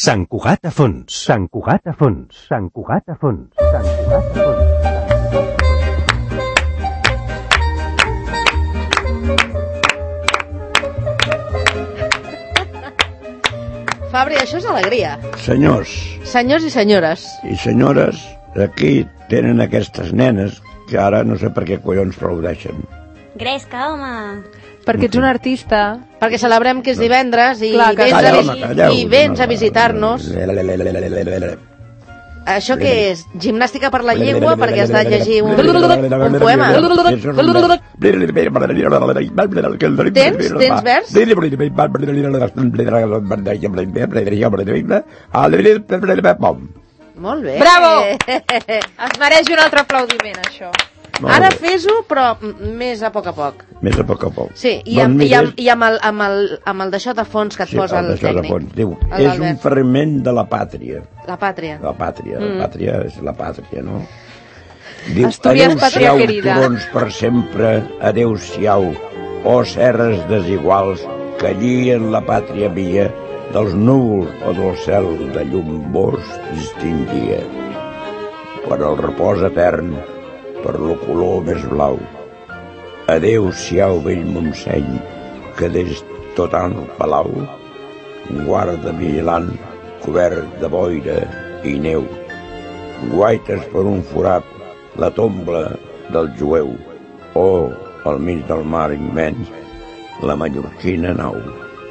Sant Cugat a fons, Sant Cugat a fons, Sant Cugat a fons, Sant Cugat a fons. Fabri, això és alegria. Senyors. Senyors i senyores. I senyores, aquí tenen aquestes nenes que ara no sé per què collons aplaudeixen. Gresca, home. Perquè ets un artista. Perquè celebrem que és divendres i vens a visitar-nos. Això què és? Gimnàstica per la llengua perquè has de llegir un poema. Tens vers? Molt bé. Bravo! Es mereix un altre aplaudiment, això. Ara fes-ho, però més a poc a poc. Més a poc a poc. Sí, i amb el d'això de fons que et posa el tècnic. Diu, és un fragment de la pàtria. La pàtria. La pàtria és la pàtria, no? Diu, Astúries, pàtria querida. Adéu-siau, turons per sempre, adéu-siau, serres desiguals que allien la pàtria mia dels núvols o del cel de llum bors distingia. Per al repòs etern, per lo color més blau. Adéu-siau, vell Montseny, que des tot el palau guarda vigilant, cobert de boira i neu. Guaites per un forat la tomba del jueu, al mig del mar immens, la mallorquina nau.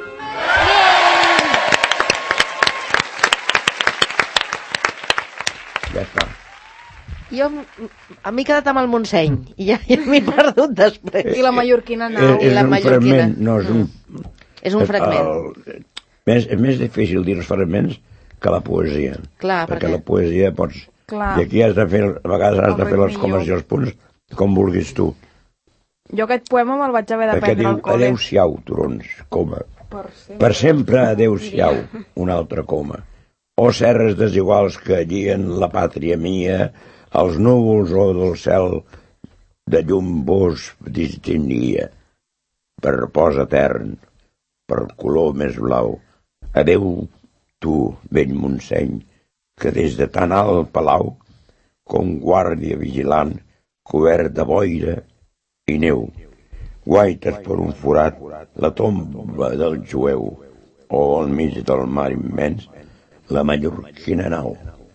Ja està. A mi he quedat amb el Montseny i ja m'he perdut després. I la mallorquina nau. És un fragment, no és un... És un fragment. És més difícil dir els fragments que la poesia. Clar, perquè la poesia pots... Clar. I aquí has de fer, a vegades has de fer les comes i els punts com vulguis tu. Jo aquest poema me'l vaig haver d'aprendre al col·le. Adéu-siau, turons, coma. Per sempre adéu-siau, una altra coma. Serres desiguals que allien la pàtria mia, els núvols o del cel de llum vos distingia. Per repòs etern, per color més blau. Adéu, tu, vell Montseny, que des de tan alt palau, com guàrdia vigilant, cobert de boira i neu, guaites per un forat la tomba del jueu, al mig del mar immens, la mallorquina nau.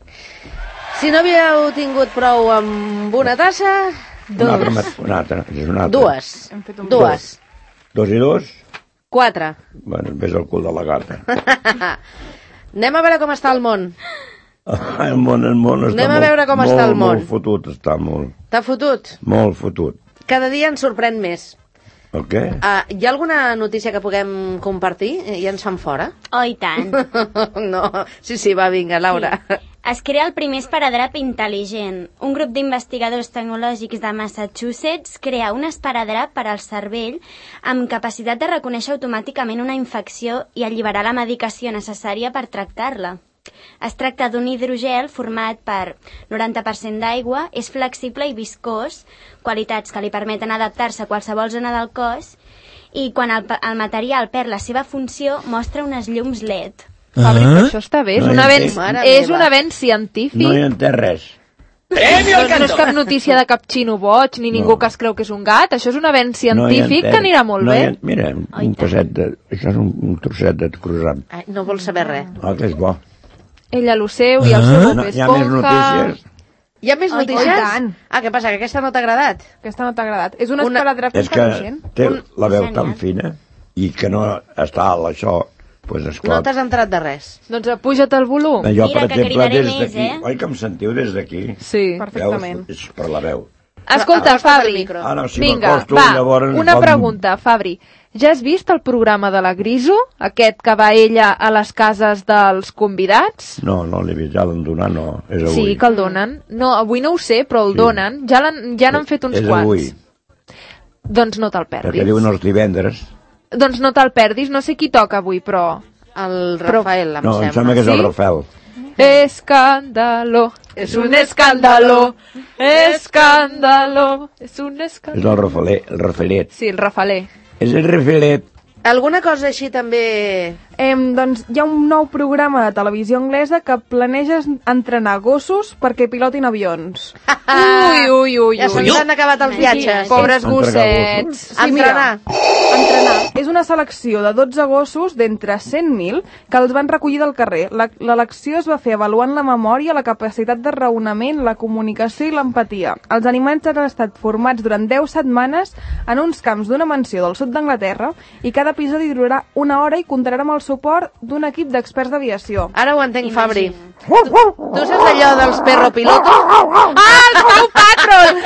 Si no havíeu tingut prou amb una tassa, una altra. Dues. Dos i dos? 4. Bueno, ves al cul de la gata. Anem a veure com està el món. El món està Anem a veure com està el món. Molt fotut està, molt. T'ha fotut? Molt fotut. Cada dia ens sorprèn més. El què? Hi ha alguna notícia que puguem compartir? Ja ens fan fora? Oh, i tant. No. Sí, va, vinga, Laura. Sí. Es crea el primer esparadrap intel·ligent. Un grup d'investigadors tecnològics de Massachusetts crea un esparadrap per al cervell amb capacitat de reconèixer automàticament una infecció i alliberar la medicació necessària per tractar-la. Es tracta d'un hidrogel format per 90% d'aigua, és flexible i viscós, qualitats que li permeten adaptar-se a qualsevol zona del cos, i quan el material perd la seva funció, mostra unes llums LED. Fabri, però això està bé, és un avenç científic. No hi entès res. No és cap notícia de cap xino boig, ni ningú que es creu que és un gat, això és un avenç científic que anirà molt bé. Mira, això és un trosset de croissant. No vol saber res. Que és bo. Ella lo seu i el seu Bob Esponja. Hi ha més notícies? Hi ha més notícies? Què passa, que aquesta no t'ha agradat? Aquesta no t'ha agradat. És un esparadrap intel·ligent. És que té la veu tan fina i que no està alt, això. No t'has entrat de res. Doncs puja't el volum. Jo, per exemple, des d'aquí... Oi que em sentiu des d'aquí? Sí, perfectament. És per la veu. Escolta, Fabri, vinga, una pregunta, Fabri. Ja has vist el programa de la Griso? Aquest que va ella a les cases dels convidats? No l'he vist, ja l'han donat, no, és avui. Sí, que el donen. No, avui no ho sé, però el donen. Ja n'han fet uns quants. És avui. Doncs no te'l perdis. Perquè diuen els divendres. Doncs no te'l perdis, no sé qui toca avui, però... El Rafael, em sembla. No, em sembla que és el Rafael. Escándalo, es un escándalo, escándalo, es un escándalo. És el Rafaelet. Sí, el Rafaelet. És el Rafaelet. Alguna cosa així també Doncs hi ha un nou programa de televisió anglesa que planeja entrenar gossos perquè pilotin avions. Ui. Ja se'ns han acabat els viatges. Pobres gossets. Sí, mira, entrenar. És una selecció de 12 gossos d'entre 100.000 que els van recollir del carrer. L'elecció es va fer avaluant la memòria, la capacitat de raonament, la comunicació i l'empatia. Els animals han estat formats durant 10 setmanes en uns camps d'una mansió del sud d'Anglaterra i cada episodi durarà 1 hora i comptarà amb el suport d'un equip d'experts d'aviació. Ara ho entenc, Fabri. Tu saps allò dels perro piloto? El Paw Patrol!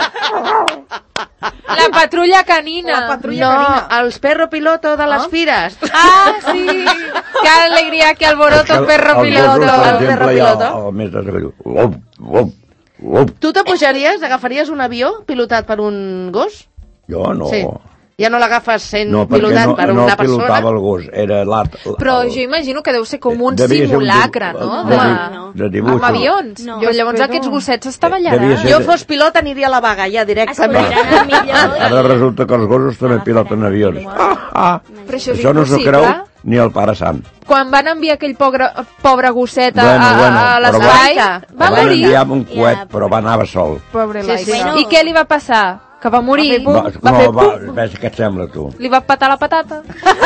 La patrulla canina. Els perro piloto de les fires. Sí. Que alegria, que alboroto, el perro piloto. El perro piloto. El més desagradable. Tu t'apujaries, agafaries un avió pilotat per un gos? Jo no. Sí. Ja no l'agafes sent pilotat per una persona? No pilotava el gos, era l'art. Però jo imagino que deu ser com un simulacre, no? De dibuix. Amb avions. Llavors aquests gossets estavellaran. Jo fos pilot aniria a la vaga, ja directament. Ara resulta que els gossos també piloten avions. Però això no s'ho creu ni el pare sant. Quan van enviar aquell pobre gosset a l'espai, va morir. Van enviar un coet, però va anar sol. Pobre Laika. I què li va passar? Que va morir? Ves què et sembla, tu? Li va patar la patata?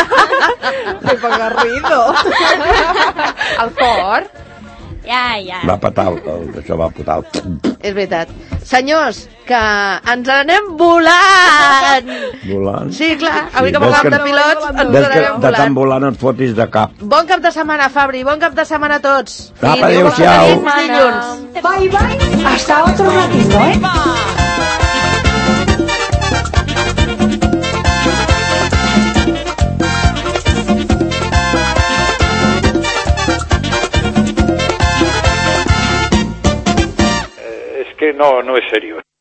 Que pagarrido. El cor? Ja. Va patar, això va patar. És veritat. Senyors, que ens n'anem volant! Volant? Sí, clar, avui que parlàvem de pilots, ens n'anem volant. De tan volant et fotis de cap. Bon cap de setmana, Fabri, bon cap de setmana a tots. Adéu-siau. Bye, bye. Hasta otro ratito, No es serio.